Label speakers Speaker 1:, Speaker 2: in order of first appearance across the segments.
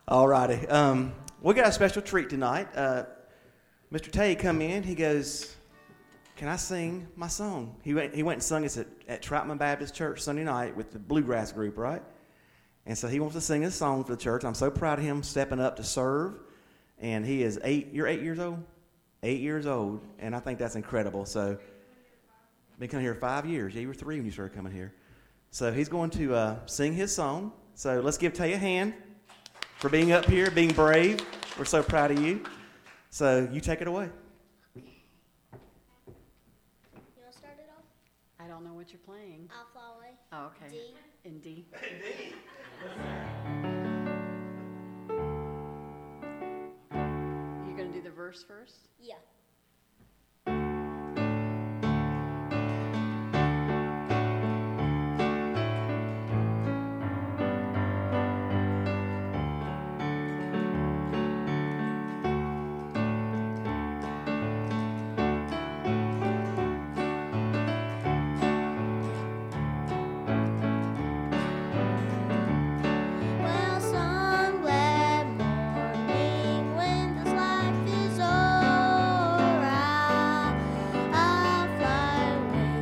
Speaker 1: All righty. We got a special treat tonight. Mr. Tay come in. He goes, "Can I sing my song?" He went and sung us at Troutman Baptist Church Sunday night with the Bluegrass group, right? And so he wants to sing his song for the church. I'm so proud of him stepping up to serve. And he is 8. You're 8 years old? 8 years old. And I think that's incredible. So, been coming here 5 years. Yeah, you were 3 when you started coming here. So he's going to sing his song. So let's give Tay a hand for being up here, being brave. We're so proud of you. So you take it away.
Speaker 2: You want to start it off?
Speaker 3: I don't know what you're playing.
Speaker 2: I'll Fly Away.
Speaker 3: Oh, okay.
Speaker 2: D.
Speaker 3: In D. You're going to do the verse first?
Speaker 2: Yeah. Well, some glad morning when this life is o'er, I'll fly away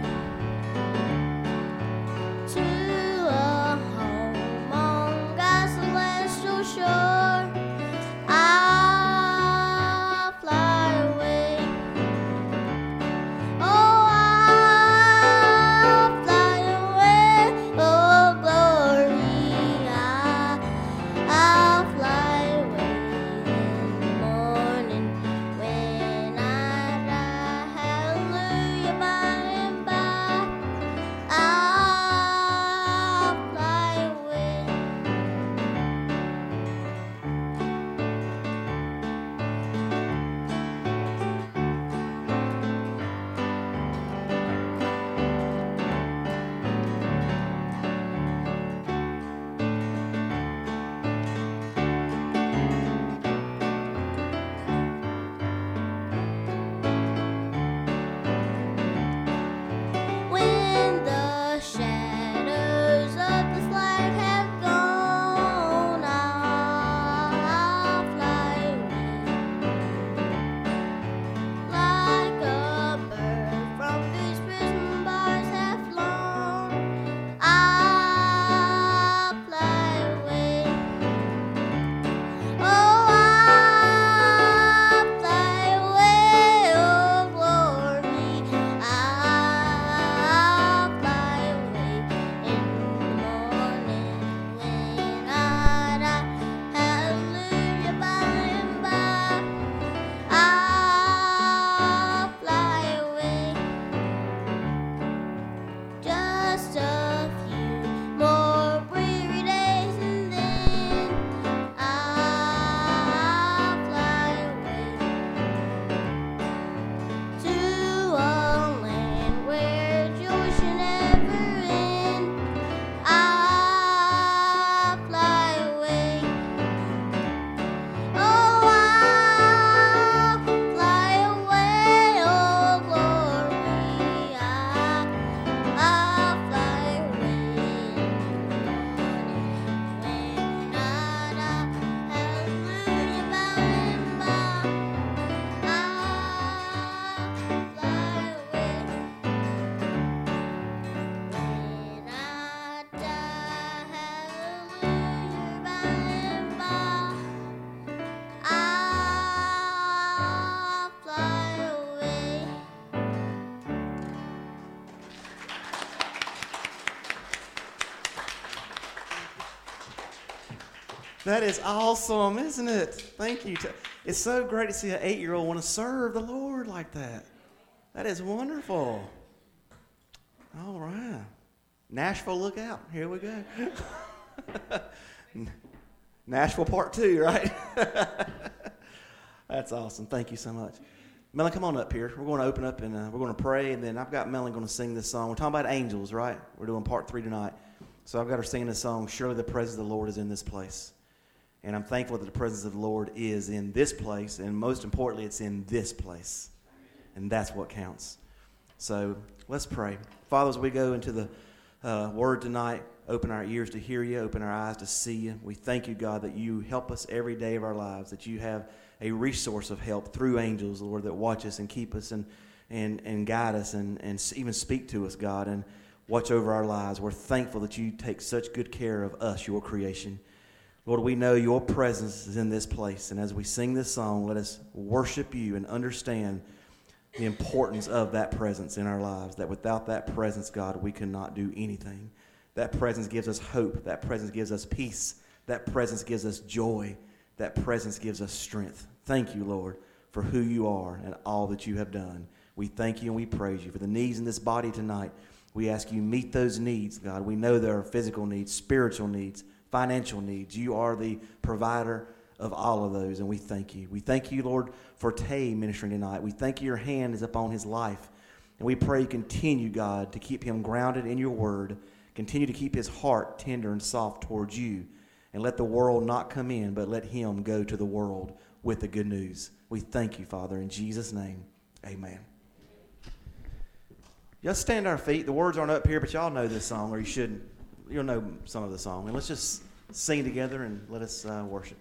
Speaker 2: to a home on God's celestial shore. I'll fly away. Oh, I'll fly away. Oh, glory. I'll fly away in the morning when I die. Hallelujah, by and by. I'll fly away. When the shadows of this life have gone, I'll fly away like a bird from whose prison bars have flown. I'll fly away. Oh, I'll fly away. Oh, glory. I'll fly away in the morning when I die. Hallelujah, by and by. I'll fly away. Just a few more weary days and then I'll fly away to a land where joy should never end. I'll fly away. Oh, I'll fly away. Oh, glory. I'll fly away in the morning when I die. Hallelujah, by and by. I'll fly away when I die. Hallelujah, by and by. I'll fly away.
Speaker 1: That is awesome, isn't it? Thank you. It's so great to see an 8-year-old want to serve the Lord like that. That is wonderful. All right. Nashville, look out. Here we go. Nashville Part 2, right? That's awesome. Thank you so much. Melanie, come on up here. We're going to open up and we're going to pray, and then I've got Melanie going to sing this song. We're talking about angels, right? We're doing Part 3 tonight. So I've got her singing this song, "Surely the Presence of the Lord is in this place." And I'm thankful that the presence of the Lord is in this place, and most importantly, it's in this place. And that's what counts. So let's pray. Father, as we go into the word tonight. Open our ears to hear you, open our eyes to see you. We thank you, God, that you help us every day of our lives, that you have a resource of help through angels, Lord, that watch us and keep us and guide us and even speak to us, God, and watch over our lives. We're thankful that you take such good care of us, your creation. Lord, we know your presence is in this place, and as we sing this song, let us worship you and understand the importance of that presence in our lives, that without that presence, God, we cannot do anything. That presence gives us hope. That presence gives us peace. That presence gives us joy. That presence gives us strength. Thank you, Lord, for who you are and all that you have done. We thank you and we praise you for the needs in this body tonight. We ask you meet those needs, God. We know there are physical needs, spiritual needs, financial needs. You are the provider of all of those, and we thank you. We thank you, Lord, for Tay ministering tonight. We thank you your hand is upon his life, and we pray you continue, God, to keep him grounded in your word. Continue to keep his heart tender and soft towards you, and let the world not come in, but let him go to the world with the good news. We thank you, Father, in Jesus' name, amen. Just stand to our feet. The words aren't up here, but y'all know this song, or you should. You'll know some of the song. And let's just sing together and let us worship.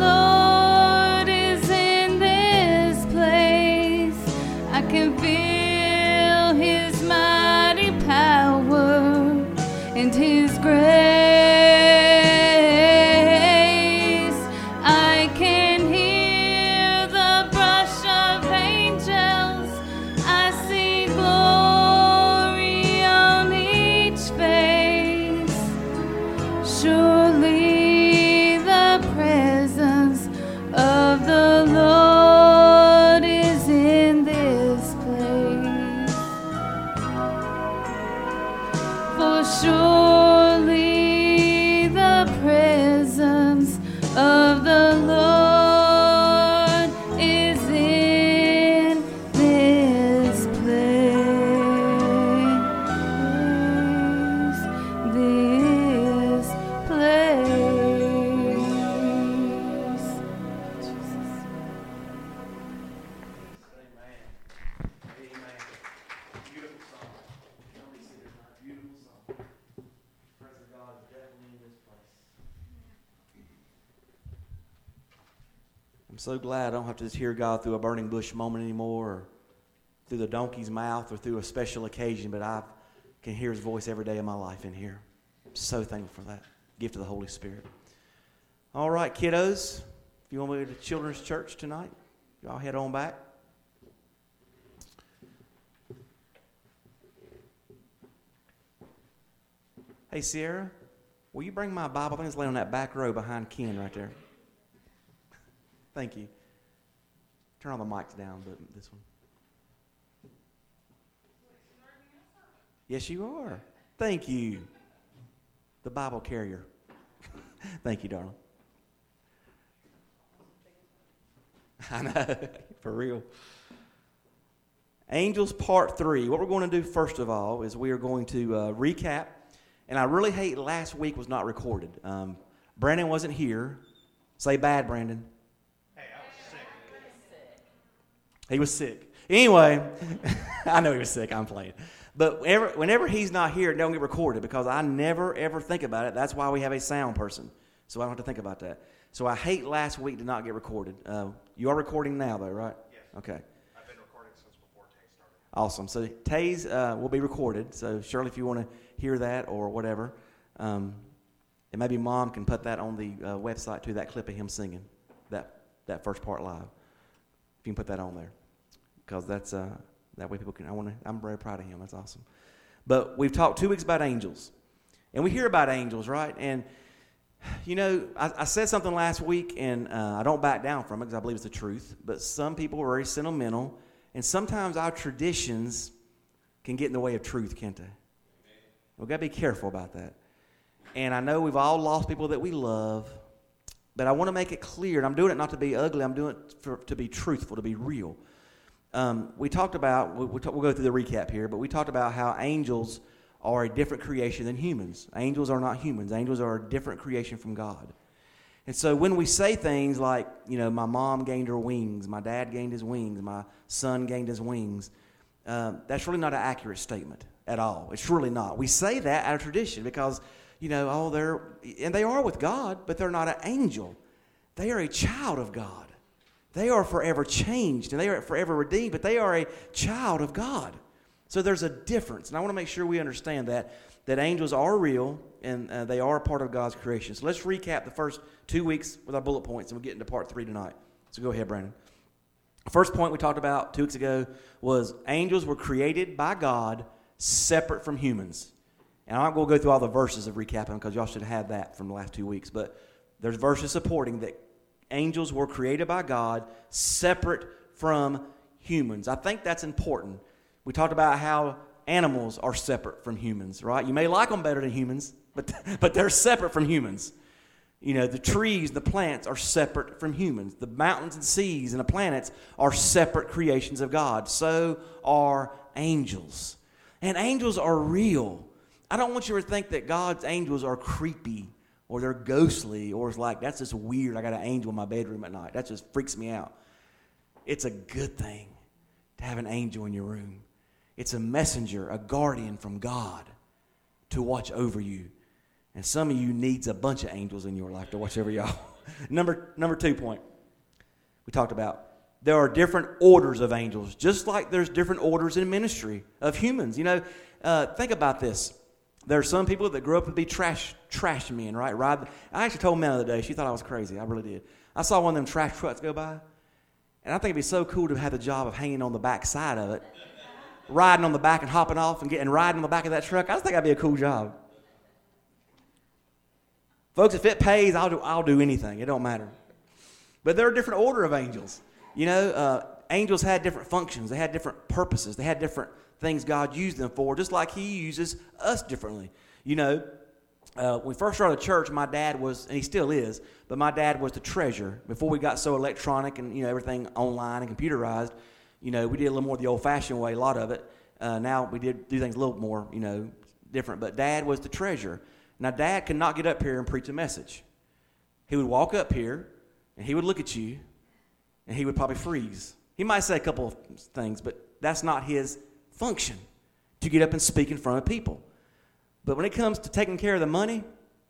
Speaker 4: I can feel His grace. I can hear the brush of angels. I see glory on each face. Surely the presence of the Lord is in this place. For surely the presence of the Lord is in this place. This place.
Speaker 1: Amen. Amen. Beautiful song. Somebody said it's not a beautiful song. Praise God is definitely in this place. I'm so glad I don't have to just hear God through a burning bush moment anymore, or through the donkey's mouth, or through a special occasion, but I can hear His voice every day of my life in here. I'm so thankful for that gift of the Holy Spirit. All right, kiddos, if you want to go to Children's Church tonight, y'all head on back. Hey, Sierra, will you bring my Bible? I think it's laying on that back row behind Ken right there. Thank you. Turn all the mics down, but this one. Yes, you are. Thank you. The Bible carrier. Thank you, darling. I know, for real. Angels Part 3. What we're going to do first of all is we are going to recap. And I really hate last week was not recorded. Brandon wasn't here. Say bad, Brandon.
Speaker 5: Hey, I was sick.
Speaker 1: He was sick. Anyway, I know he was sick. I'm playing. But whenever he's not here, it don't get recorded because I never, ever think about it. That's why we have a sound person. So I don't have to think about that. So I hate last week did not get recorded. You are recording now, though, right?
Speaker 5: Yes.
Speaker 1: Okay.
Speaker 5: I've been recording since before Tay started.
Speaker 1: Awesome. So Tay's will be recorded. So Shirley, if you want to hear that or whatever, and maybe Mom can put that on the website too. That clip of him singing that first part live. If you can put that on there, because that's that way people can. I'm very proud of him. That's awesome. But we've talked 2 weeks about angels, and we hear about angels, right? And you know, I said something last week, and I don't back down from it because I believe it's the truth. But some people are very sentimental, and sometimes our traditions can get in the way of truth, can't they? We've got to be careful about that. And I know we've all lost people that we love, but I want to make it clear, and I'm doing it not to be ugly, I'm doing it to be truthful, to be real. We talked about, we'll go through the recap here, but we talked about how angels are a different creation than humans. Angels are not humans. Angels are a different creation from God. And so when we say things like, you know, my mom gained her wings, my dad gained his wings, my son gained his wings, that's really not an accurate statement at all. It's really not. We say that out of tradition because, you know, they are with God, but they're not an angel. They are a child of God. They are forever changed, and they are forever redeemed, but they are a child of God. So there's a difference, and I want to make sure we understand that angels are real, and they are a part of God's creation. So let's recap the first 2 weeks with our bullet points, and we'll get into part 3 tonight. So go ahead, Brandon. The first point we talked about 2 weeks ago was angels were created by God separate from humans. And I'm not going to go through all the verses of recapping because y'all should have that from the last 2 weeks, but there's verses supporting that angels were created by God separate from humans. I think that's important. We talked about how animals are separate from humans, right? You may like them better than humans, but they're separate from humans. You know, the trees, the plants are separate from humans. The mountains and seas and the planets are separate creations of God. So are angels. And angels are real. I don't want you to think that God's angels are creepy or they're ghostly or it's like, that's just weird. I got an angel in my bedroom at night. That just freaks me out. It's a good thing to have an angel in your room. It's a messenger, a guardian from God to watch over you. And some of you needs a bunch of angels in your life to watch over y'all. Number 2 point we talked about. There are different orders of angels, just like there's different orders in ministry of humans. You know, think about this. There are some people that grew up to be trash men, right? I actually told Mel the other day, she thought I was crazy. I really did. I saw one of them trash trucks go by, and I think it'd be so cool to have the job of hanging on the back side of it, riding on the back and hopping off and riding on the back of that truck. I just think that'd be a cool job. Folks, if it pays, I'll do anything. It don't matter. But there are different order of angels. You know, angels had different functions. They had different purposes. They had different things God used them for, just like he uses us differently. You know, when we first started church, my dad was, and he still is, but my dad was the treasurer. Before we got so electronic and, you know, everything online and computerized, you know, we did a little more the old-fashioned way, a lot of it. Now we do things a little more, you know, different. But Dad was the treasurer. Now, Dad could not get up here and preach a message. He would walk up here, and he would look at you, and he would probably freeze. He might say a couple of things, but that's not his function, to get up and speak in front of people. But when it comes to taking care of the money,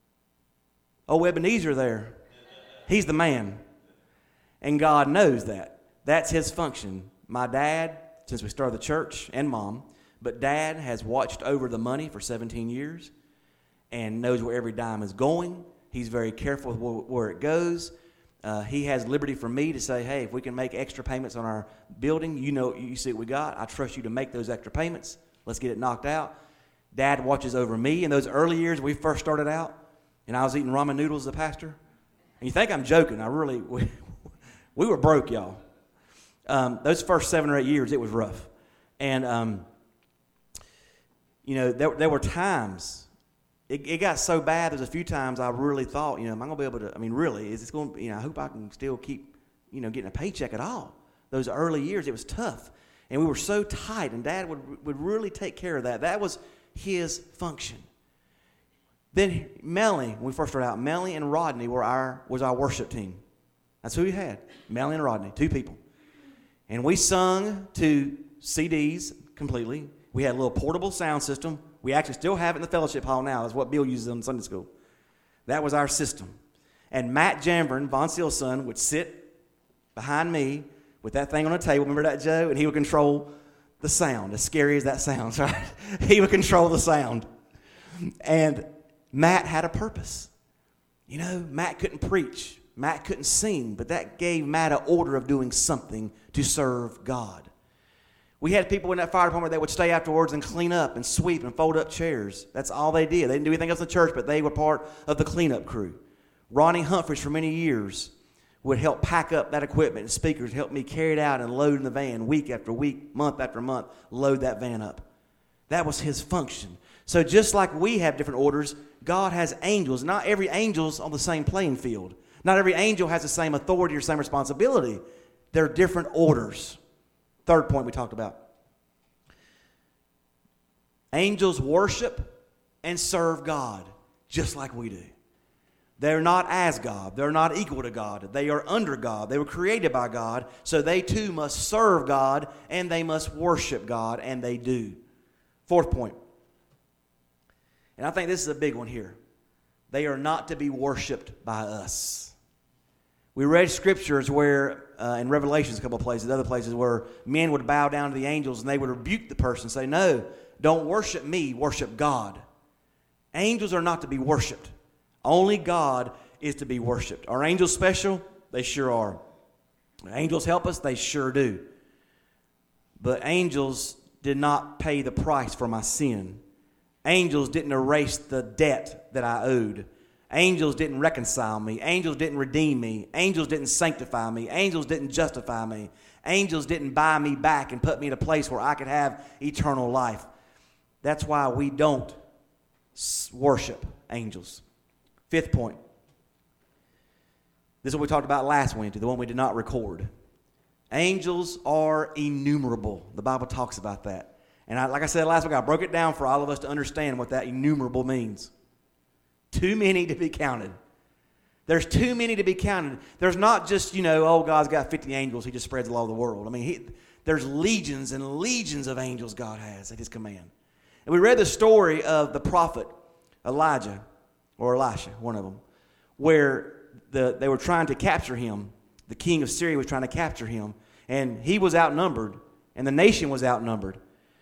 Speaker 1: old Ebenezer there, he's the man. And God knows that. That's his function. My dad, since we started the church, and Mom, but Dad has watched over the money for 17 years and knows where every dime is going. He's very careful with where it goes. He has liberty for me to say, hey, if we can make extra payments on our building, you know, you see what we got. I trust you to make those extra payments. Let's get it knocked out. Dad watches over me. In those early years we first started out, and I was eating ramen noodles as a pastor. And you think I'm joking. We were broke, y'all. Those first 7 or 8 years, it was rough. And, you know, there were times, it got so bad, there's a few times I really thought, you know, am I going to be able to, I mean, really, is this going to, you know, I hope I can still keep, you know, getting a paycheck at all. Those early years, it was tough. And we were so tight, and Dad would really take care of that. That was his function. Then Melanie, when we first started out, Melanie and Rodney was our worship team. That's who we had, Melanie and Rodney, 2 people. And we sung to CDs completely. We had a little portable sound system. We actually still have it in the fellowship hall now. That's what Bill uses in Sunday school. That was our system. And Matt Janvern, Von Seal's son, would sit behind me with that thing on a table. Remember that, Joe? And he would control the sound, as scary as that sounds, right? He would control the sound. And Matt had a purpose. You know, Matt couldn't preach. Matt couldn't sing, but that gave Matt an order of doing something to serve God. We had people in that fire department that would stay afterwards and clean up and sweep and fold up chairs. That's all they did. They didn't do anything else in the church, but they were part of the cleanup crew. Ronnie Humphreys, for many years, would help pack up that equipment, and speakers helped me carry it out and load in the van week after week, month after month, load that van up. That was his function. So just like we have different orders, God has angels. Not every angel's on the same playing field. Not every angel has the same authority or same responsibility. They're different orders. Third point we talked about. Angels worship and serve God just like we do. They're not as God. They're not equal to God. They are under God. They were created by God, so they too must serve God and they must worship God, and they do. Fourth point. And I think this is a big one here. They are not to be worshiped by us. We read scriptures where, in Revelations, a couple of places, other places, where men would bow down to the angels and they would rebuke the person and say, no, don't worship me, worship God. Angels are not to be worshiped. Only God is to be worshiped. Are angels special? They sure are. Angels help us? They sure do. But angels did not pay the price for my sin. Angels didn't erase the debt that I owed. Angels didn't reconcile me. Angels didn't redeem me. Angels didn't sanctify me. Angels didn't justify me. Angels didn't buy me back and put me in a place where I could have eternal life. That's why we don't worship angels. Fifth point. This is what we talked about last Wednesday, the one we did not record. Angels are innumerable. The Bible talks about that. And like I said last week, I broke it down for all of us to understand what that innumerable means. Too many to be counted. There's too many to be counted. There's not just, you know, oh, God's got 50 angels. He just spreads all over the world. I mean, there's legions and legions of angels God has at his command. And we read the story of the prophet Elijah, or Elisha, one of them, where they were trying to capture him. The king of Syria was trying to capture him. And he was outnumbered, and the nation was outnumbered.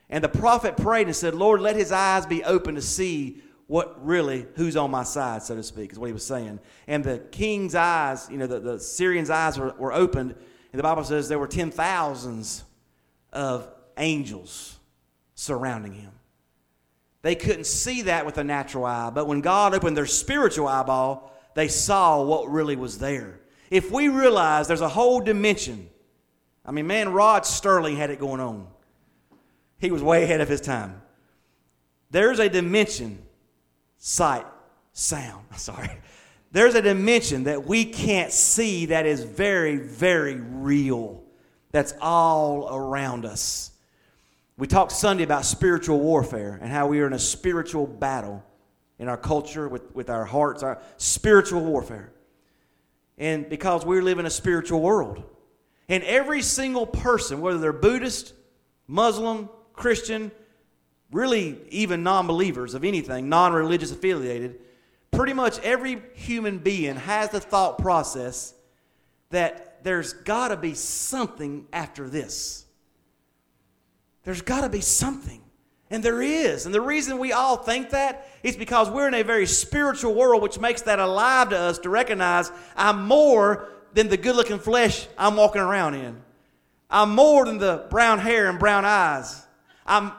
Speaker 1: And the prophet prayed and said, Lord, let his eyes be open to see who's on my side, so to speak, is what he was saying. And the king's eyes, the Syrian's eyes were opened, and the Bible says there were 10,000s of angels surrounding him. They couldn't see that with a natural eye, but when God opened their spiritual eyeball, they saw what really was there. If we realize there's a whole dimension, Rod Sterling had it going on. He was way ahead of his time. There's a dimension, sight, sound, There's a dimension that we can't see that is very, very real. That's all around us. We talked Sunday about spiritual warfare and how we are in a spiritual battle in our culture, with our hearts, our spiritual warfare. And because we live in a spiritual world. And every single person, whether they're Buddhist, Muslim, Christian, really even non-believers of anything, non-religious affiliated, pretty much every human being has the thought process that there's got to be something after this. There's got to be something. And there is. And the reason we all think that is because we're in a very spiritual world, which makes that alive to us to recognize I'm more than the good-looking flesh I'm walking around in. I'm more than the brown hair and brown eyes. I'm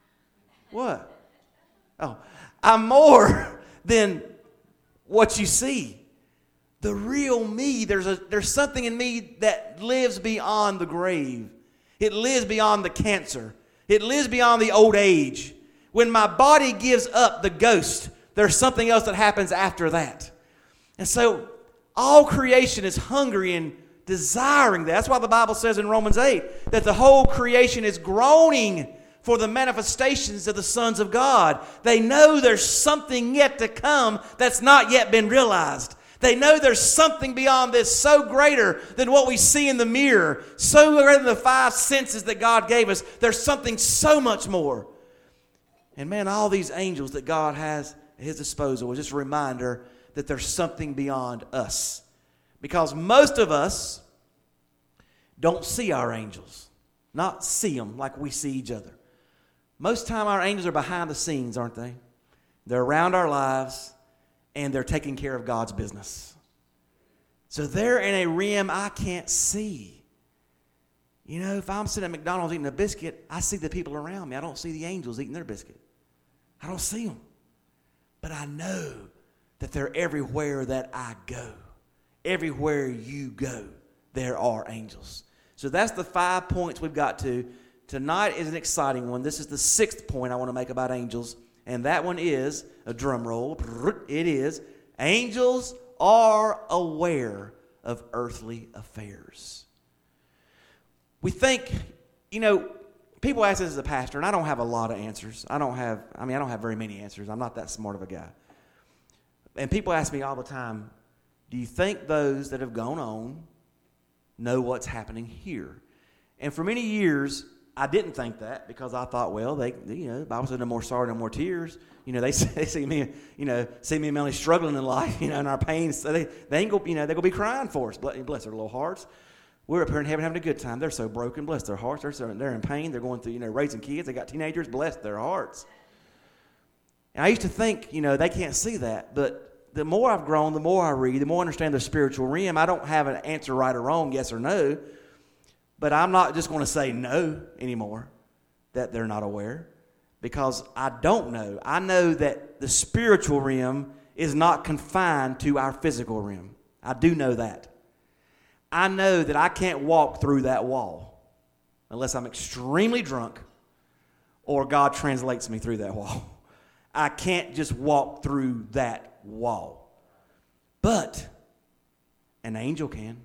Speaker 1: more than what you see. The real me, there's something in me that lives beyond the grave. It lives beyond the cancer. It lives beyond the old age. When my body gives up the ghost, there's something else that happens after that. And so all creation is hungry and desiring that. That's why the Bible says in Romans 8 that the whole creation is groaning for the manifestations of the sons of God. They know there's something yet to come that's not yet been realized. They know there's something beyond this so greater than what we see in the mirror, so greater than the five senses that God gave us. There's something so much more. And man, all these angels that God has at his disposal is just a reminder that there's something beyond us. Because most of us don't see our angels, not see them like we see each other. Most time our angels are behind the scenes, aren't they? They're around our lives, and they're taking care of God's business. So they're in a realm I can't see. If I'm sitting at McDonald's eating a biscuit, I see the people around me. I don't see the angels eating their biscuit. I don't see them. But I know that they're everywhere that I go. Everywhere you go, there are angels. So that's the 5 points we've got to. Tonight is an exciting one. This is the 6th point I want to make about angels. And that one is, a drum roll, it is, angels are aware of earthly affairs. We think, people ask this as a pastor, and I don't have a lot of answers. I don't have very many answers. I'm not that smart of a guy. And people ask me all the time, do you think those that have gone on know what's happening here? And for many years, I didn't think that because I thought, well, the Bible said no more sorrow, no more tears. They see me, mainly struggling in life, in our pains. So they ain't go, they're gonna be crying for us. Bless their little hearts. We're up here in heaven having a good time. They're so broken. Bless their hearts. They're in pain. They're going through, raising kids. They got teenagers. Bless their hearts. And I used to think, they can't see that. But the more I've grown, the more I read, the more I understand the spiritual realm. I don't have an answer right or wrong, yes or no. But I'm not just going to say no anymore, that they're not aware, because I don't know. I know that the spiritual realm is not confined to our physical realm. I do know that. I know that I can't walk through that wall unless I'm extremely drunk or God translates me through that wall. I can't just walk through that wall. But an angel can.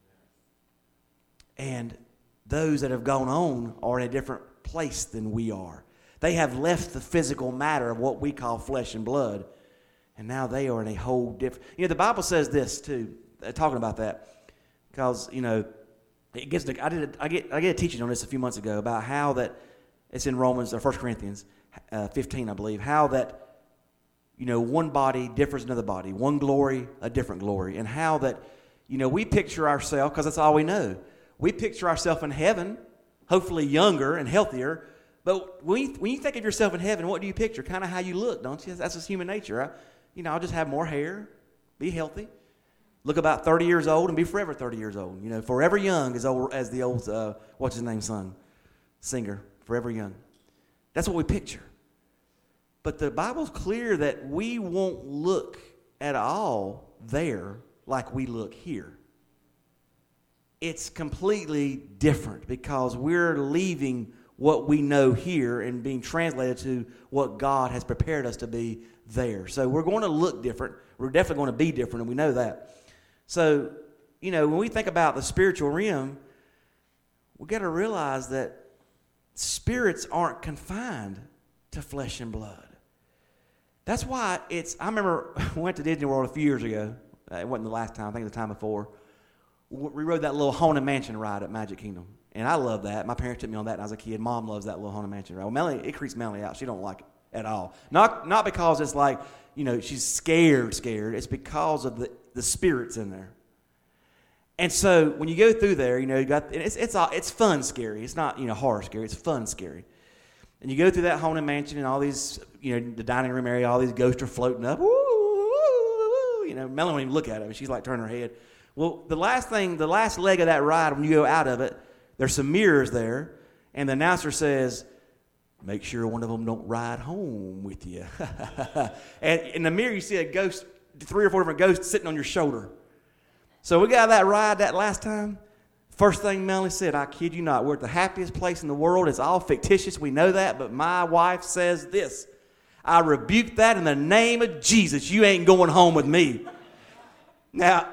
Speaker 1: And those that have gone on are in a different place than we are. They have left the physical matter of what we call flesh and blood, and now they are in a whole different. The Bible says this too, talking about that, because it gets. I get a teaching on this a few months ago about how that it's in Romans or 1 Corinthians 15, I believe, how that one body differs from another body, one glory, a different glory, and how that we picture ourselves because that's all we know. We picture ourselves in heaven, hopefully younger and healthier, But when you think of yourself in heaven, what do you picture? Kind of how you look, don't you? That's just human nature. I'll just have more hair, be healthy, look about 30 years old, and be forever 30 years old. Forever young as the old, what's his name, singer, forever young. That's what we picture. But the Bible's clear that we won't look at all there like we look here. It's completely different because we're leaving what we know here and being translated to what God has prepared us to be there. So we're going to look different. We're definitely going to be different, and we know that. So, when we think about the spiritual realm, we've got to realize that spirits aren't confined to flesh and blood. That's why I remember I went to Disney World a few years ago. It wasn't the last time. I think it was the time before. We rode that little Haunted Mansion ride at Magic Kingdom. And I love that. My parents took me on that when I was a kid. Mom loves that little Haunted Mansion ride. Well, Melanie, it creeps Melanie out. She don't like it at all. Not because it's like, she's scared. It's because of the spirits in there. And so when you go through there, you got it's fun scary. It's not, horror scary. It's fun scary. And you go through that Haunted Mansion and all these, the dining room area, all these ghosts are floating up. Woo, woo, woo, Melanie won't even look at it. She's like turning her head. Well, the last leg of that ride, when you go out of it, there's some mirrors there, and the announcer says, make sure one of them don't ride home with you. And in the mirror, you see a ghost, 3 or 4 different ghosts sitting on your shoulder. So we got that ride that last time. First thing Melanie said, I kid you not, we're at the happiest place in the world. It's all fictitious. We know that, but my wife says this. I rebuke that in the name of Jesus. You ain't going home with me. Now,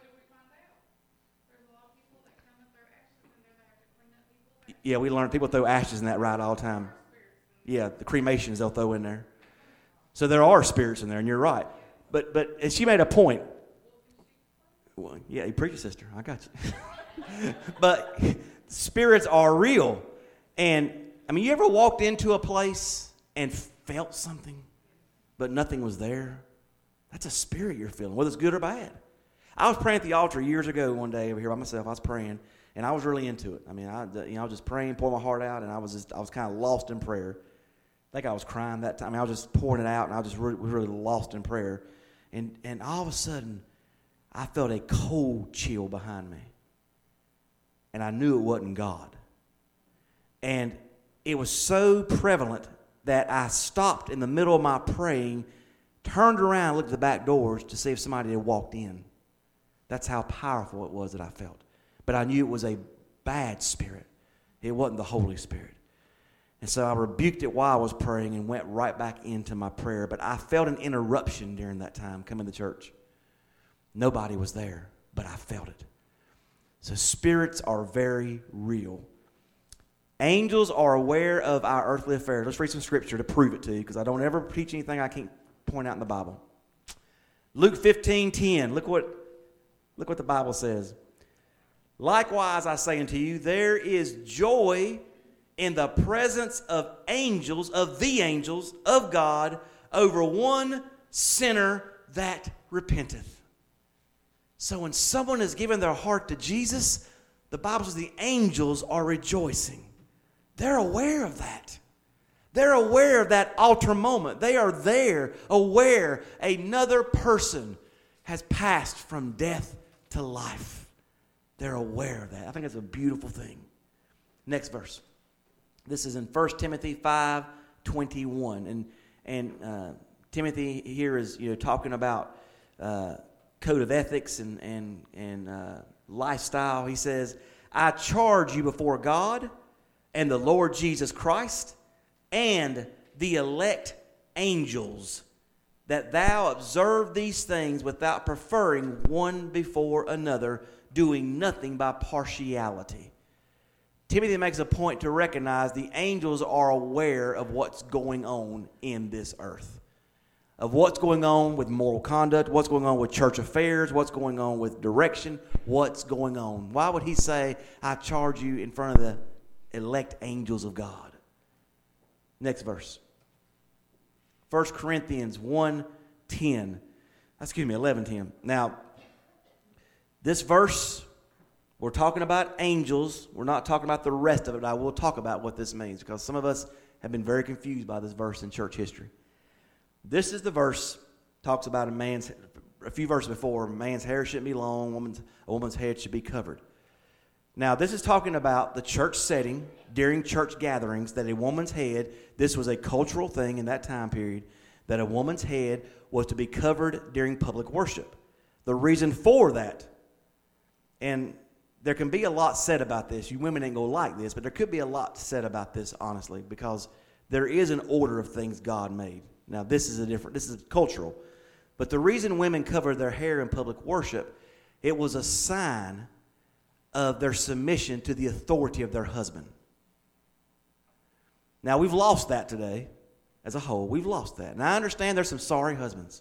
Speaker 1: yeah, we learned people throw ashes in that ride all the time. Yeah, the cremations they'll throw in there. So there are spirits in there, and you're right. But she made a point. Well, yeah, you preach, sister. I got you. But spirits are real. And, you ever walked into a place and felt something, but nothing was there? That's a spirit you're feeling, whether it's good or bad. I was praying at the altar years ago one day over here by myself. I was praying. And I was really into it. I was just praying, pouring my heart out, and I was kind of lost in prayer. I think I was crying that time. I was just pouring it out, and I was just really lost in prayer. And all of a sudden, I felt a cold chill behind me. And I knew it wasn't God. And it was so prevalent that I stopped in the middle of my praying, turned around, looked at the back doors to see if somebody had walked in. That's how powerful it was that I felt. But I knew it was a bad spirit. It wasn't the Holy Spirit. And so I rebuked it while I was praying and went right back into my prayer. But I felt an interruption during that time coming to church. Nobody was there, but I felt it. So spirits are very real. Angels are aware of our earthly affairs. Let's read some scripture to prove it to you, because I don't ever teach anything I can't point out in the Bible. Luke 15:10. Look what the Bible says. Likewise, I say unto you, there is joy in the presence of the angels of God, over one sinner that repenteth. So when someone has given their heart to Jesus, the Bible says the angels are rejoicing. They're aware of that. They're aware of that altar moment. They are there, aware another person has passed from death to life. They're aware of that. I think it's a beautiful thing. Next verse. This is in 1 Timothy 5:21. And Timothy here is talking about code of ethics and lifestyle. He says, I charge you before God and the Lord Jesus Christ and the elect angels, that thou observe these things without preferring one before another, doing nothing by partiality. Timothy makes a point to recognize the angels are aware of what's going on in this earth, of what's going on with moral conduct, what's going on with church affairs, what's going on with direction, what's going on. Why would he say, I charge you in front of the elect angels of God? Next verse. 1 Corinthians 11:10. Now, this verse, we're talking about angels. We're not talking about the rest of it. I will talk about what this means, because some of us have been very confused by this verse in church history. This is the verse talks about a few verses before, man's hair shouldn't be long, a woman's head should be covered. Now, this is talking about the church setting during church gatherings, that a woman's head, this was a cultural thing in that time period, that a woman's head was to be covered during public worship. The reason for that, and there can be a lot said about this. You women ain't going to like this, but there could be a lot said about this, honestly, because there is an order of things God made. Now, this is cultural. But the reason women covered their hair in public worship, it was a sign of their submission to the authority of their husband. Now, we've lost that today as a whole. We've lost that. And I understand there's some sorry husbands.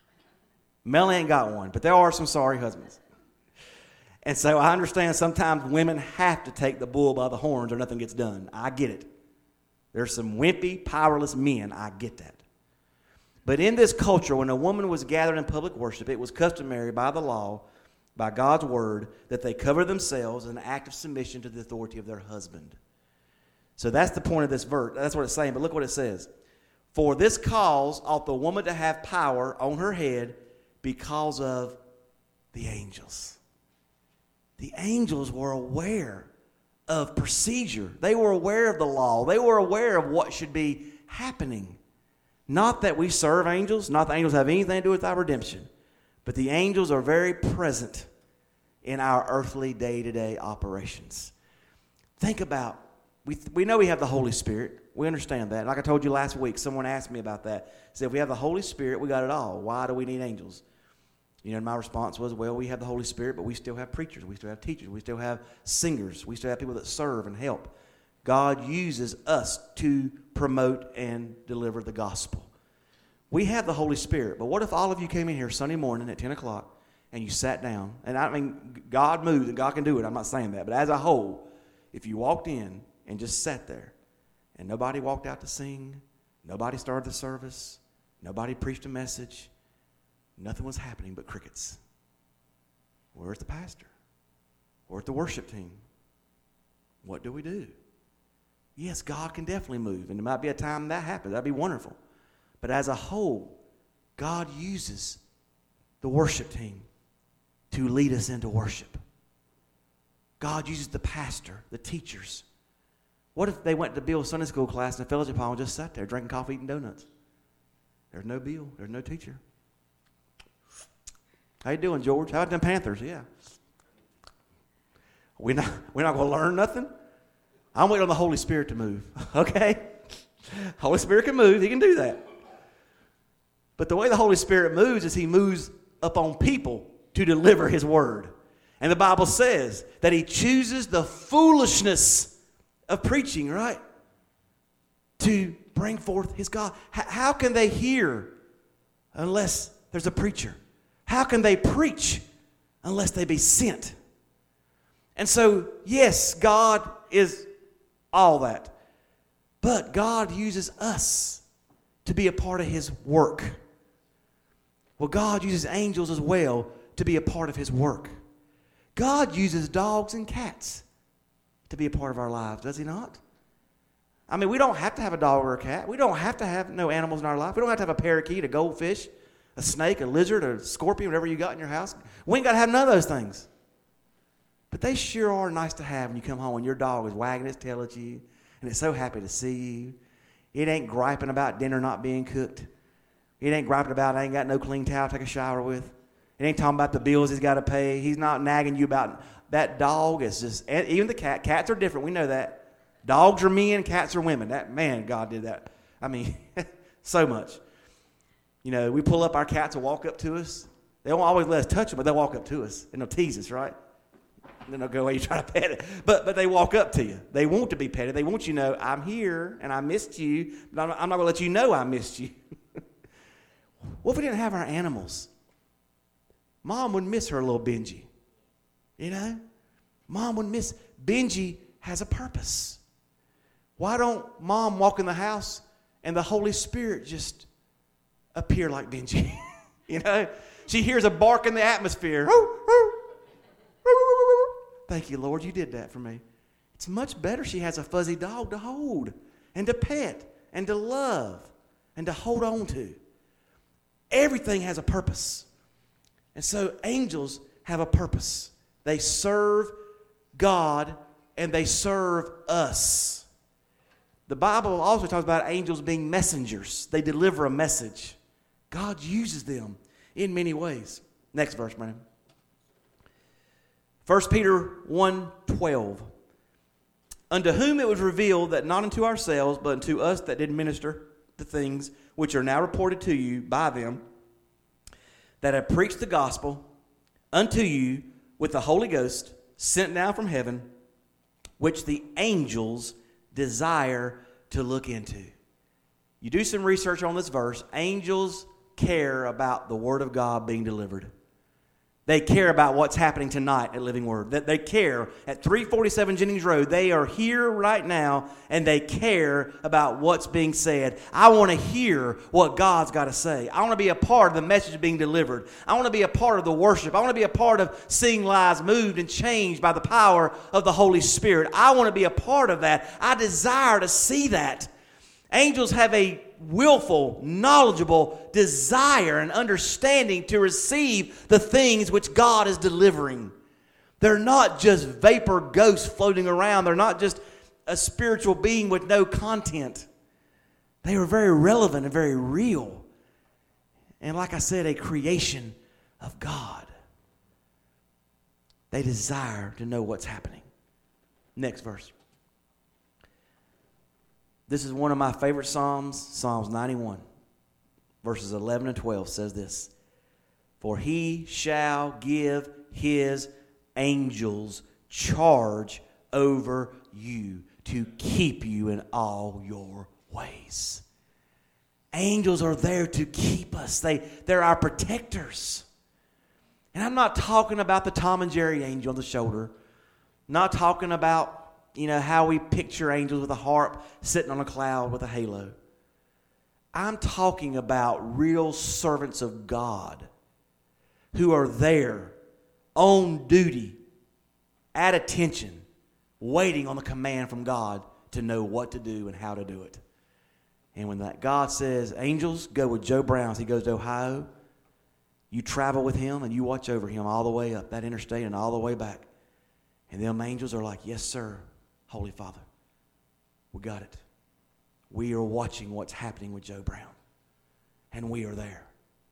Speaker 1: Mel ain't got one, but there are some sorry husbands. And so I understand sometimes women have to take the bull by the horns or nothing gets done. I get it. There's some wimpy, powerless men. I get that. But in this culture, when a woman was gathered in public worship, it was customary by the law, by God's word, that they cover themselves in an act of submission to the authority of their husband. So that's the point of this verse. That's what it's saying. But look what it says. For this cause ought the woman to have power on her head because of the angels. The angels were aware of procedure. They were aware of the law. They were aware of what should be happening. Not that we serve angels, not that angels have anything to do with our redemption, but the angels are very present in our earthly day-to-day operations. Think about, we know we have the Holy Spirit. We understand that. Like I told you last week, someone asked me about that. Said, if we have the Holy Spirit, we got it all. Why do we need angels? You know, my response was, well, we have the Holy Spirit, but we still have preachers. We still have teachers. We still have singers. We still have people that serve and help. God uses us to promote and deliver the gospel. We have the Holy Spirit, but what if all of you came in here Sunday morning at 10 o'clock and you sat down? And I mean, God moves and God can do it. I'm not saying that. But as a whole, if you walked in and just sat there and nobody walked out to sing, nobody started the service, nobody preached a message, nothing was happening but crickets. Where's the pastor? Where's the worship team? What do we do? Yes, God can definitely move, and there might be a time that happens. That'd be wonderful. But as a whole, God uses the worship team to lead us into worship. God uses the pastor, the teachers. What if they went to Bill's Sunday school class and the fellowship hall and just sat there drinking coffee, eating donuts? There's no Bill. There's no teacher. How you doing, George? How about them Panthers? Yeah. We're not going to learn nothing? I'm waiting on the Holy Spirit to move, okay? Holy Spirit can move. He can do that. But the way the Holy Spirit moves is he moves upon people to deliver his word. And the Bible says that he chooses the foolishness of preaching, right? To bring forth his God. How can they hear unless there's a preacher? How can they preach unless they be sent? And so, yes, God is all that. But God uses us to be a part of his work. Well, God uses angels as well to be a part of his work. God uses dogs and cats to be a part of our lives, does he not? I mean, we don't have to have a dog or a cat. We don't have to have no animals in our life. We don't have to have a parakeet, a goldfish, a snake, a lizard, a scorpion, whatever you got in your house. We ain't got to have none of those things. But they sure are nice to have when you come home and your dog is wagging its tail at you and it's so happy to see you. It ain't griping about dinner not being cooked. It ain't griping about I ain't got no clean towel to take a shower with. It ain't talking about the bills he's got to pay. He's not nagging you about that dog. Is just, even the cat. Cats are different. We know that. Dogs are men, cats are women. That man, God did that. I mean, so much. You know, we pull up, our cats will walk up to us. They won't always let us touch them, but they'll walk up to us and they'll tease us, right? And then they'll go away, you try to pet it. But they walk up to you. They want to be petted. They want you to know, I'm here and I missed you, but I'm not going to let you know I missed you. What if we didn't have our animals? Mom would miss her little Benji. You know? Mom would miss. Benji has a purpose. Why don't Mom walk in the house and the Holy Spirit just appear like Benji? You know? She hears a bark in the atmosphere. Thank you, Lord, you did that for me. It's much better she has a fuzzy dog to hold. and to pet and to love and to hold on to. Everything has a purpose. And so angels have a purpose. They serve God and they serve us. The Bible also talks about angels being messengers. They deliver a message. God uses them in many ways. Next verse, Brandon. 1 Peter 1:12. Unto whom it was revealed that not unto ourselves, but unto us that did minister the things which are now reported to you by them that have preached the gospel unto you with the Holy Ghost sent down from heaven, which the angels desire to look into. You do some research on this verse. Angels care about the Word of God being delivered. They care about what's happening tonight at Living Word. That they care at 347 Jennings Road. They are here right now, and they care about what's being said. I want to hear what God's got to say. I want to be a part of the message being delivered. I want to be a part of the worship. I want to be a part of seeing lives moved and changed by the power of the Holy Spirit. I want to be a part of that. I desire to see that. Angels have a willful, knowledgeable desire and understanding to receive the things which God is delivering. They're not just vapor ghosts floating around. They're not just a spiritual being with no content. They are very relevant and very real. And like I said, a creation of God. They desire to know what's happening. Next verse. This is one of my favorite Psalms, Psalms 91, verses 11 and 12 says this. For he shall give his angels charge over you to keep you in all your ways. Angels are there to keep us. They're our protectors. And I'm not talking about the Tom and Jerry angel on the shoulder. Not talking about how we picture angels with a harp sitting on a cloud with a halo. I'm talking about real servants of God who are there on duty, at attention, waiting on the command from God to know what to do and how to do it. And when that God says, angels, go with Joe Brown as he goes to Ohio, you travel with him and you watch over him all the way up that interstate and all the way back. And them angels are like, yes, sir, Holy Father, we got it. We are watching what's happening with Joe Brown. And we are there.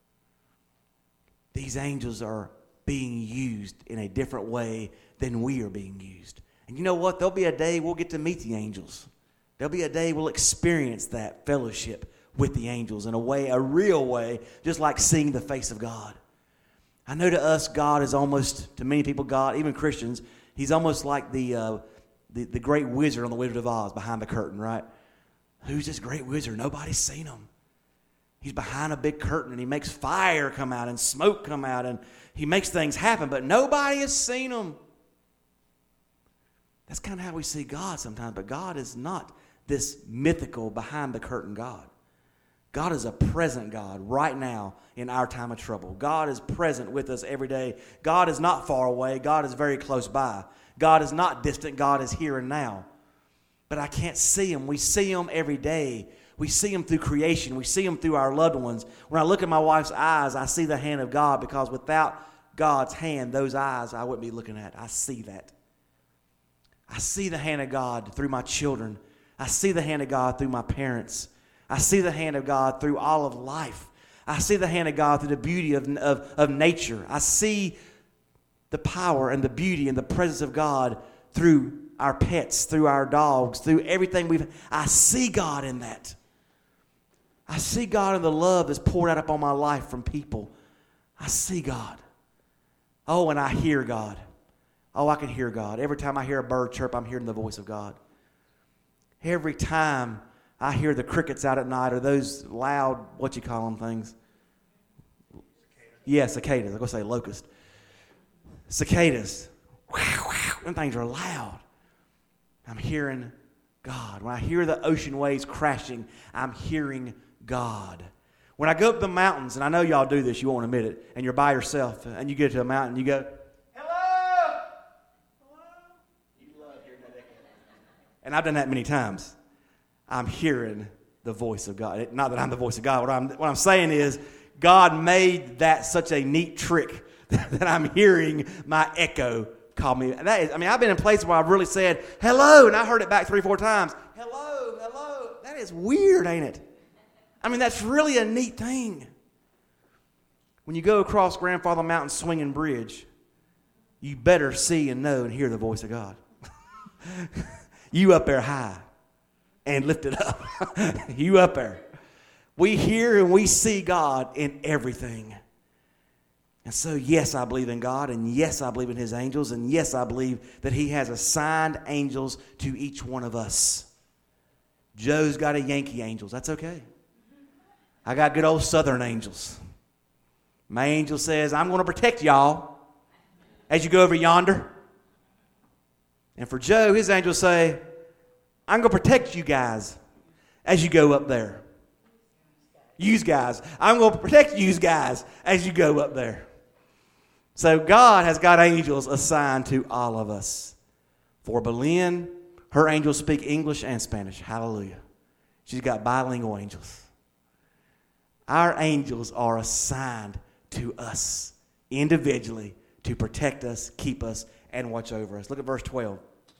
Speaker 1: These angels are being used in a different way than we are being used. And you know what? There'll be a day we'll get to meet the angels. There'll be a day we'll experience that fellowship with the angels in a way, a real way, just like seeing the face of God. I know to us, God is almost, to many people, God, even Christians, he's almost like the great wizard on the Wizard of Oz behind the curtain, right? Who's this great wizard? Nobody's seen him. He's behind a big curtain and he makes fire come out and smoke come out and he makes things happen, but nobody has seen him. That's kind of how we see God sometimes, but God is not this mythical behind the curtain God. God is a present God right now in our time of trouble. God is present with us every day. God is not far away. God is very close by. God is not distant. God is here and now. But I can't see him. We see him every day. We see him through creation. We see him through our loved ones. When I look at my wife's eyes, I see the hand of God, because without God's hand, those eyes I wouldn't be looking at. I see that. I see the hand of God through my children. I see the hand of God through my parents. I see the hand of God through all of life. I see the hand of God through the beauty of nature. I see the power and the beauty and the presence of God through our pets, through our dogs, through everything I see God in that. I see God in the love that's poured out upon my life from people. I see God. Oh, and I hear God. Oh, I can hear God. Every time I hear a bird chirp, I'm hearing the voice of God. Every time I hear the crickets out at night, or those loud, what you call them things? Cicadas. Yeah, cicadas. I'm going to say locust. Cicadas. Wow, wow. Them things are loud. I'm hearing God. When I hear the ocean waves crashing, I'm hearing God. When I go up the mountains, and I know y'all do this, you won't admit it, and you're by yourself, and you get to a mountain, and you go, hello! Hello? You love hearing that echo. And I've done that many times. I'm hearing the voice of God. Not that I'm the voice of God. What I'm saying is God made that such a neat trick that I'm hearing my echo call me. I've been in places where I've really said, hello, and I heard it back 3-4 times. Hello, hello. That is weird, ain't it? That's really a neat thing. When you go across Grandfather Mountain Swinging Bridge, you better see and know and hear the voice of God. You up there high and lifted up. You up there. We hear and we see God in everything. And so, yes, I believe in God, and yes, I believe in his angels, and yes, I believe that he has assigned angels to each one of us. Joe's got a Yankee angels. That's okay. I got good old Southern angels. My angel says, I'm going to protect y'all as you go over yonder. And for Joe, his angels say, I'm going to protect you guys as you go up there. Yous guys. I'm going to protect yous guys as you go up there. So God has got angels assigned to all of us. For Belen, her angels speak English and Spanish. Hallelujah. She's got bilingual angels. Our angels are assigned to us individually to protect us, keep us, and watch over us. Look at verse 12.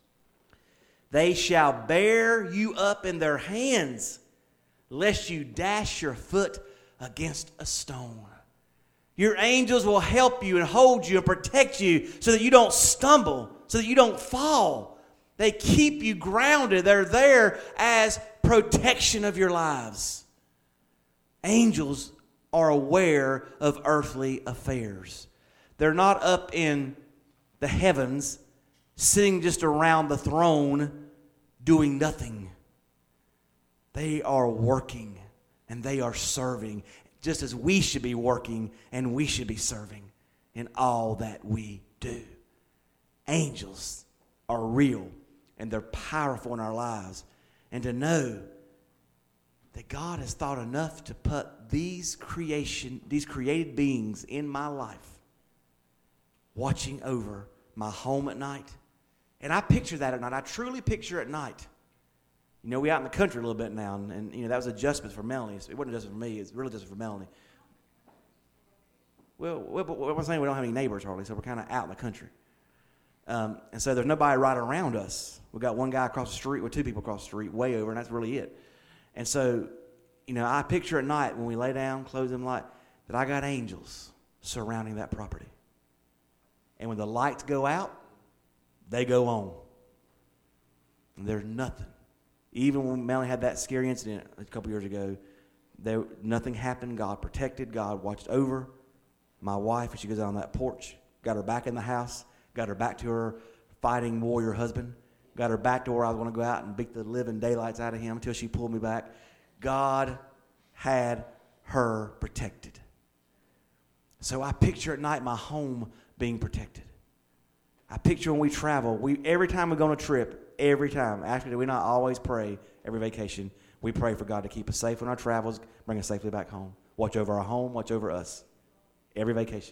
Speaker 1: They shall bear you up in their hands, lest you dash your foot against a stone. Your angels will help you and hold you and protect you so that you don't stumble, so that you don't fall. They keep you grounded. They're there as protection of your lives. Angels are aware of earthly affairs. They're not up in the heavens, sitting just around the throne, doing nothing. They are working and they are serving, just as we should be working and we should be serving in all that we do. Angels are real and they're powerful in our lives. And to know that God has thought enough to put these created beings in my life, watching over my home at night. And I picture that at night. I truly picture at night. You know, we out in the country a little bit now, and that was adjustment for Melanie. It wasn't adjustment for me. It's really adjustment for Melanie. Well, what I'm saying, we don't have any neighbors hardly, so we're kind of out in the country. And so there's nobody right around us. We've got one guy across the street with two people across the street, way over, and that's really it. And so, I picture at night when we lay down, close them light, that I got angels surrounding that property. And when the lights go out, they go on. And there's nothing. Even when Melanie had that scary incident a couple years ago, nothing happened. God protected. God watched over my wife as she goes out on that porch. Got her back in the house. Got her back to her fighting warrior husband. Got her back to where I was going to go out and beat the living daylights out of him until she pulled me back. God had her protected. So I picture at night my home being protected. I picture when we travel, every time we go on a trip, every time, actually we not always pray every vacation, we pray for God to keep us safe on our travels, bring us safely back home. Watch over our home, watch over us. Every vacation.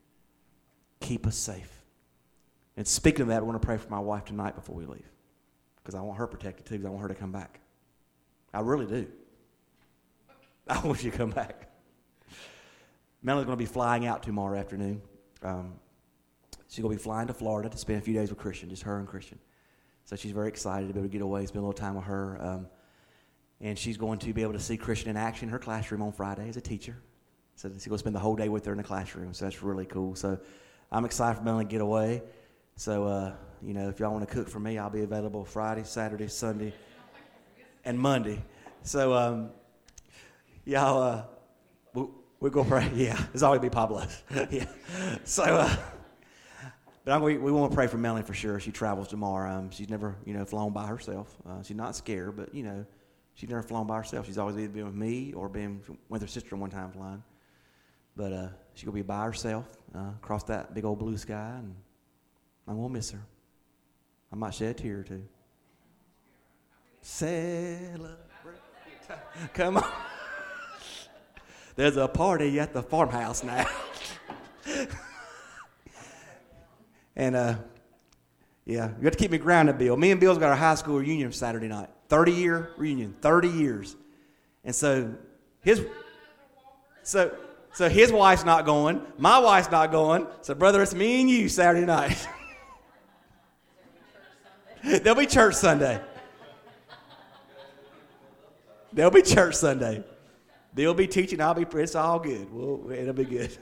Speaker 1: Keep us safe. And speaking of that, we're going to pray for my wife tonight before we leave. Because I want her protected too, because I want her to come back. I really do. I want you to come back. Melanie's going to be flying out tomorrow afternoon. She's going to be flying to Florida to spend a few days with Christian, just her and Christian. So she's very excited to be able to get away, spend a little time with her. And she's going to be able to see Christian in action in her classroom on Friday as a teacher. So she's going to spend the whole day with her in the classroom. So that's really cool. So I'm excited for Melanie to get away. So, if y'all want to cook for me, I'll be available Friday, Saturday, Sunday, and Monday. So, y'all, we're going to pray. Yeah, it's always be Pablo's. Yeah. So, but we want to pray for Melanie for sure. She travels tomorrow. She's never, flown by herself. She's not scared, but, she's never flown by herself. She's always either been with me or been with her sister one time flying. But she's going to be by herself across that big old blue sky, and I'm going to miss her. I might shed a tear or two. Celebrate. Come on. There's a party at the farmhouse now. And, you have to keep me grounded, Bill. Me and Bill's got our high school reunion Saturday night. 30-year reunion, 30 years. And so his wife's not going, my wife's not going. So brother, it's me and you Saturday night. There'll be church Sunday. There'll be church Sunday. They'll be teaching, I'll be, it's all good. It'll be good.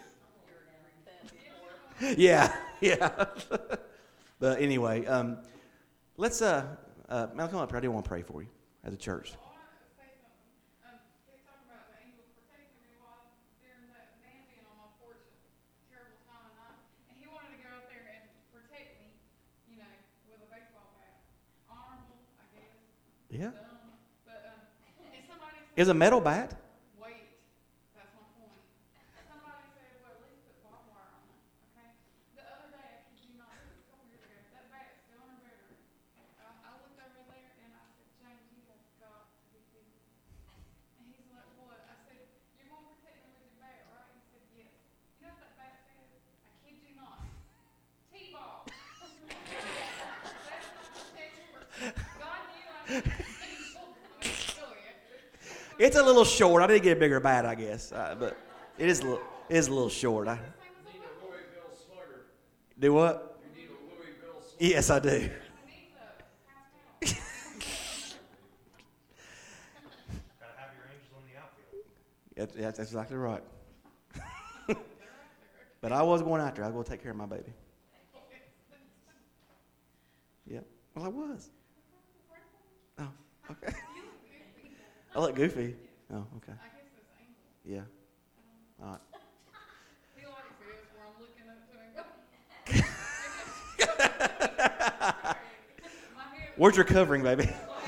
Speaker 1: Yeah. But anyway, let's, Mal, come up here. I do want to pray for you as a church. Yeah. Is a metal bat?
Speaker 6: Wait, that's my point. Somebody said, well, at least put barbed wire on it, okay? The other day, I kid you not, this was a couple years ago, that bat's still in her bedroom. I looked over there and I said, James, you have got to be kidding me. And he's like, what? I said, you're going to protect him with your bat, right? He said, yes. You know what that bat said? I kid you not. T-ball. That's my protection for God knew I was
Speaker 1: It's a little short. I did get a bigger bat, I guess, but it is a little short.
Speaker 7: You need a Louisville slugger.
Speaker 1: Do what?
Speaker 7: You need a Louisville slugger.
Speaker 1: Yes, I do.
Speaker 5: Gotta have your angels in the outfield.
Speaker 1: That's exactly right. But I was going after. I was going to take care of my baby. Yeah. Well, I was. Oh, okay. I look goofy. Oh, okay.
Speaker 6: I guess this angle.
Speaker 1: Yeah. All right.
Speaker 6: He likes this where I'm looking up to him.
Speaker 1: Where's your covering, baby?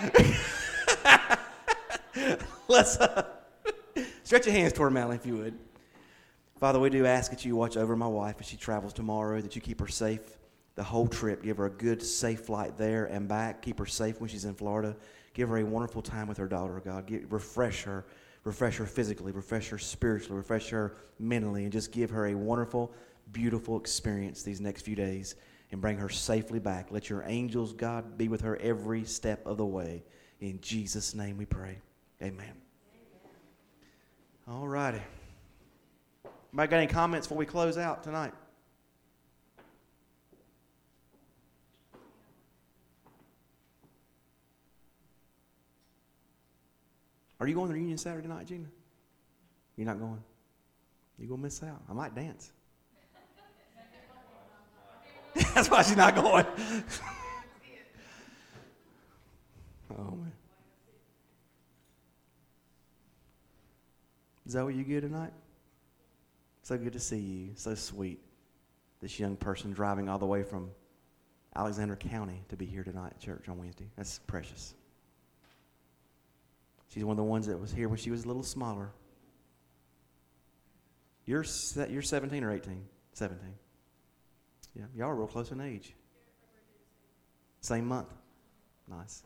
Speaker 1: Let's stretch your hands toward Mallie, if you would. Father, we do ask that you watch over my wife as she travels tomorrow, that you keep her safe the whole trip. Give her a good, safe flight there and back. Keep her safe when she's in Florida. Give her a wonderful time with her daughter, God. Refresh her physically, refresh her spiritually, refresh her mentally, and just give her a wonderful, beautiful experience these next few days and bring her safely back. Let your angels, God, be with her every step of the way. In Jesus' name we pray. Amen. All righty. Anybody got any comments before we close out tonight? Are you going to the reunion Saturday night, Gina? You're not going? You're going to miss out. I might dance. That's why she's not going. Oh, man. Zoe, you good tonight? So good to see you. So sweet. This young person driving all the way from Alexander County to be here tonight at church on Wednesday. That's precious. She's one of the ones that was here when she was a little smaller. You're 17 or 18? 17. Yeah, y'all are real close in age. Same month. Nice.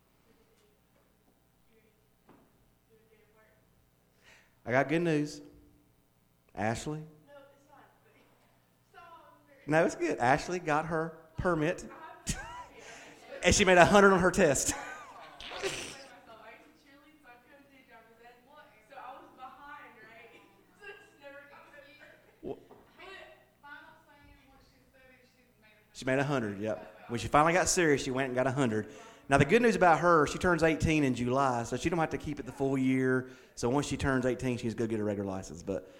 Speaker 1: I got good news. Ashley. No, it's good. Ashley got her permit. And she made 100 on her test. She made 100, yep. When she finally got serious, she went and got 100. Now, the good news about her, she turns 18 in July, so she don't have to keep it the full year. So once she turns 18, she's going to get a regular license. But,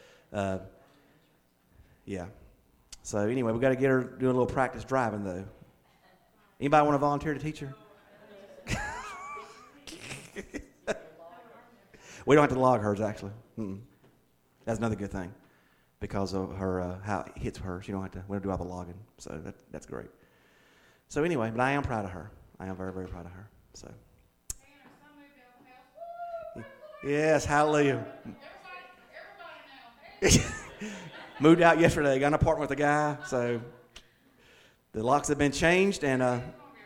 Speaker 1: yeah. So anyway, we got to get her doing a little practice driving, though. Anybody want to volunteer to teach her? We don't have to log hers, actually. That's another good thing. Because of her, how it hits her. We don't do all the logging. So that's great. So anyway, but I am proud of her. I am very, very proud of her. So. Yes, hallelujah. Moved out yesterday. Got an apartment with a guy. So the locks have been changed and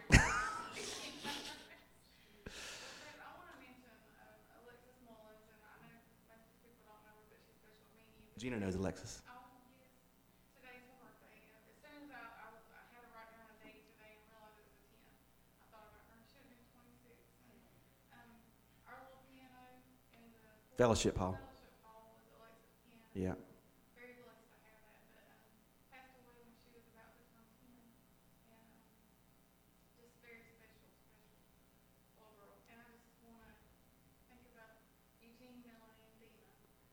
Speaker 1: Gina knows Alexis.
Speaker 6: Today's her birthday. As soon as I had her write down a date today and realized it was the 10th, I thought about her. She should have been 26.
Speaker 1: Fellowship Hall.
Speaker 6: Fellowship Hall was Alexis Ken.
Speaker 1: Yeah.
Speaker 6: Very blessed to have that, but passed away when she was about to turn 10, and just very special little girl. And I just want to think about Eugene, Melanie, and Dina.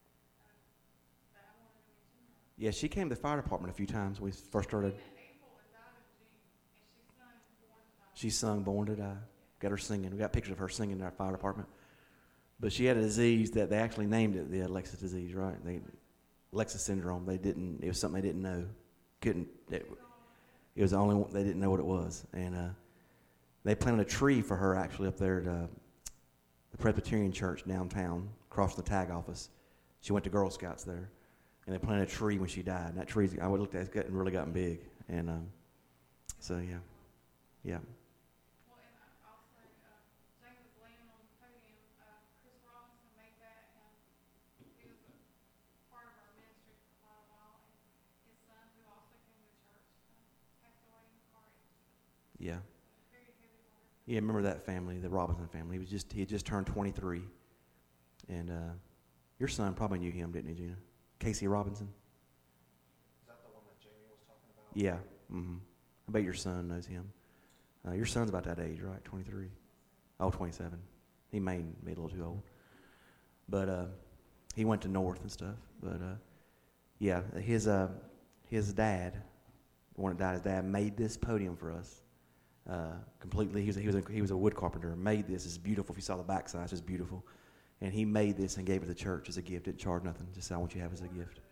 Speaker 6: But I wanted to mention her.
Speaker 1: Yeah, she came to the fire department a few times when we first started.
Speaker 6: She met April and died in June, and she sung Born to Die.
Speaker 1: She sung Born to Die. Got her singing. We got pictures of her singing in our fire department. But she had a disease that they actually named it the Alexis disease, right? Alexis syndrome. It was something they didn't know. It was the only one, they didn't know what it was. And they planted a tree for her actually up there at the Presbyterian Church downtown, across from the tag office. She went to Girl Scouts there. And they planted a tree when she died. And that tree, I looked at it, it's really gotten big. And so, yeah. Yeah.
Speaker 6: Well, and I'll say, James was laying on the podium. Chris Robinson made that, and he was a part of our ministry for quite a while. And his son, who also came to church, passed away in a car accident.
Speaker 1: Yeah.
Speaker 6: Very heavy heart.
Speaker 1: Yeah, remember that family, the Robinson family. He had just turned 23. And your son probably knew him, didn't he, Gina? Casey Robinson?
Speaker 5: Is that the one that Jamie was talking about?
Speaker 1: Yeah. Mm-hmm. I bet your son knows him. Your son's about that age, right? 23? Oh, 27. He may be a little too old. But he went to North and stuff. But yeah, his dad, the one that died, his dad made this podium for us completely. He was a wood carpenter. Made this. It's beautiful. If you saw the backside, it's just beautiful. And he made this and gave it to the church as a gift. Didn't charge nothing. Just said, I want you to have it as a gift.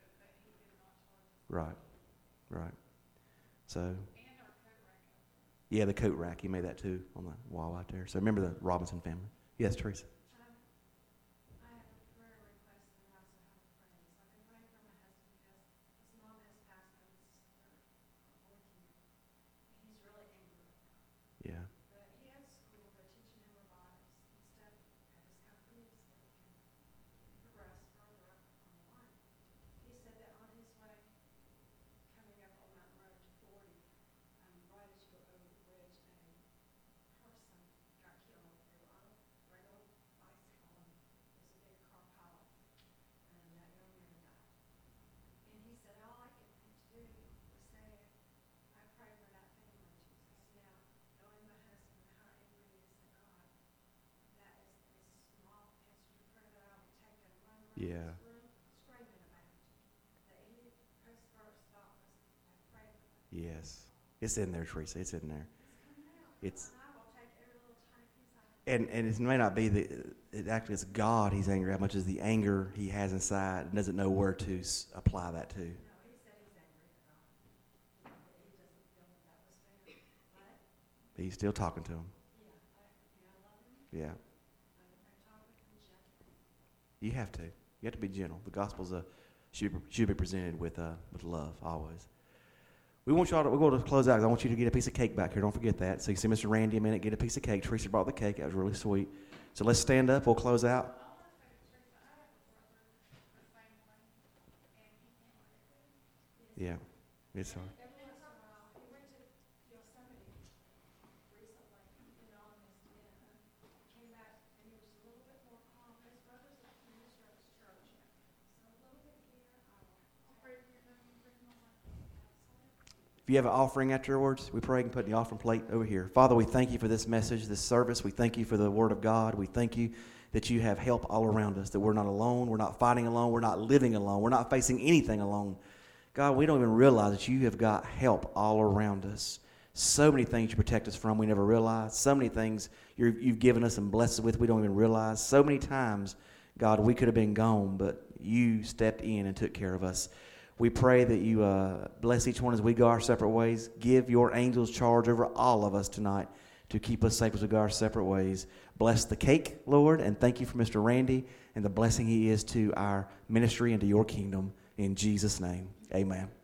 Speaker 1: Right. Right. So. Yeah, the coat rack. He made that too on the wall out there. So remember the Robinson family. Yes, Teresa.
Speaker 8: I have a prayer request and I also have a praise. I've been praying for my husband because his mom has passed on his third or fourth year. And he's really angry with God.
Speaker 1: Yeah.
Speaker 8: But he has school, they're teaching him robotics and stuff at his company so he can progress further up on the line. He said that on his way coming up on Mountain Road to 40, right as you go over the bridge, a person got killed. They were on a regular bicycle and there's a big car pileup, and that young man died. And he said, all I could think to do was say, I pray for that family, Jesus. Now, knowing my husband and how angry he is at God, that is a small answer to prayer that I would take and run around
Speaker 1: Yeah.
Speaker 8: this room screaming about. That his first thought was, I pray for that.
Speaker 1: Yes. It's in there, Teresa. It's in there. It's
Speaker 8: And I will take every little tiny piece I can.
Speaker 1: and it may not be it's God he's angry at much as the anger he has inside and doesn't know where to apply that to.
Speaker 8: No, he said he's angry at God. That he doesn't feel that was fair. But,
Speaker 1: He's still talking to him.
Speaker 8: yeah, I love him.
Speaker 1: Yeah.
Speaker 8: I talk with him gently.
Speaker 1: You have to. You have to be gentle. The gospel's should be presented with love always. We're going to close out because I want you to get a piece of cake back here. Don't forget that. So you see Mr. Randy a minute, get a piece of cake. Teresa brought the cake. That was really sweet. So let's stand up. We'll close out. Yeah. It's hard.
Speaker 8: Every once in a while, he went to Yosemite recently, on his came back and he was a little bit more calm. His brother's a minister at his church. So a little bit here, I'll pray for your husband, pray for my wife. Absolutely.
Speaker 1: If you have an offering afterwards, we pray you can put the offering plate over here. Father, we thank you for this message, this service. We thank you for the Word of God. We thank you that you have help all around us, that we're not alone, we're not fighting alone, we're not living alone, we're not facing anything alone. God, we don't even realize that you have got help all around us. So many things you protect us from we never realize. So many things you've given us and blessed us with we don't even realize. So many times, God, we could have been gone, but you stepped in and took care of us. We pray that you bless each one as we go our separate ways. Give your angels charge over all of us tonight to keep us safe as we go our separate ways. Bless the cake, Lord, and thank you for Mr. Randy and the blessing he is to our ministry and to your kingdom. In Jesus' name, amen.